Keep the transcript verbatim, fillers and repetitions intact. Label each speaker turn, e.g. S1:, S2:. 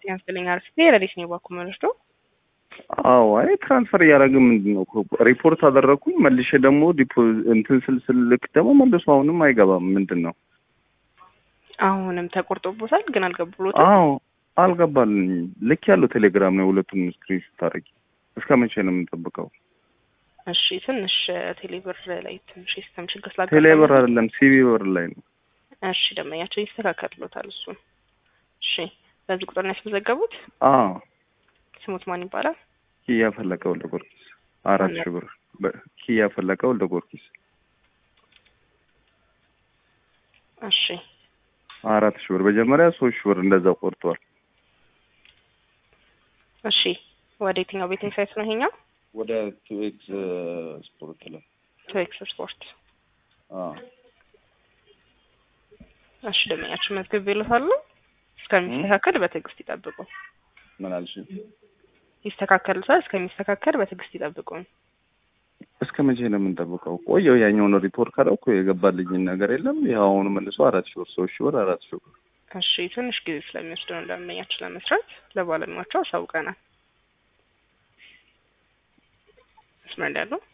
S1: ያንስልኝ አርፍቴ ረዲስ ነው ባኩመርሽዶ
S2: አዎ አይ ትራንስፈር ያደረገ ምንድነው ሪፖርት አደረኩኝ መልሼ ደግሞ ዲፖዚት እንትን ስልክ ደግሞ መልሶ አሁንም አይገባም ምንድነው
S1: አሁንም ተቆርጦቦታል ግን አልገባሎትም
S2: አዎ አልገባልኝ ልክ ያለው ቴሌግራም ነው ሁለቱም ስክሪንሾት አድርጊ እስከመቼ ነው የምንጠብቀው
S1: እሺ ትንሽ ቴሌብር ላይ ትንሽ ሲስተም ችግር ስላጋጠመ
S2: ቴሌብር አይደለም ሲቢ ብር ላይ ነው
S1: እሺ ደመኛቸው ይስተካከልሎታል እሱ እሺ በዚህ ቁጥር ነው ያስመዘገቡት
S2: አዎ
S1: ስሙት ማን ይባላል
S2: ኪያ ፈለቀ ወልደ ጊዮርጊስ አራት ሺህ ብር ኪያ ፈለቀ ወልደ ጊዮርጊስ
S1: እሺ
S2: አራት ሺህ ብር መጀመሪያ ሶስት ሺህ ብር እንደዛው ቆርጧል
S1: እሺ ወደ የትኛው ቤት ሳይት ነው ይሄኛው
S2: ወደ ቱኤክስ ስፖርት ላይ
S1: ቱኤክስ ስፖርት
S2: አዎ
S1: እሺ ደመኛችሁ መዝገብ ይሉታል እስከሚስተካከል በትዕግስት ይጠብቁ
S2: ምን አልሽ
S1: ይስተካከልታል እስከሚስተካከል በትዕግስት ይጠብቁ
S2: እስከመቼ ነው የምንጠብቀው ቆየው ያኛውን ሪፖርት ካደረኩ የገባልኝ ነገር የለም ይሄው አሁን መልሶ አራት ሺህ ብር ሶስት ሺህ ብር አራት ሺህ ብር
S1: እሺ ትንሽ ጊዜ ስለሚወስድ ነው ደመኛችሁ ለመስራት ለባለሙያቸው አሳውቀናል ስማንዳሉ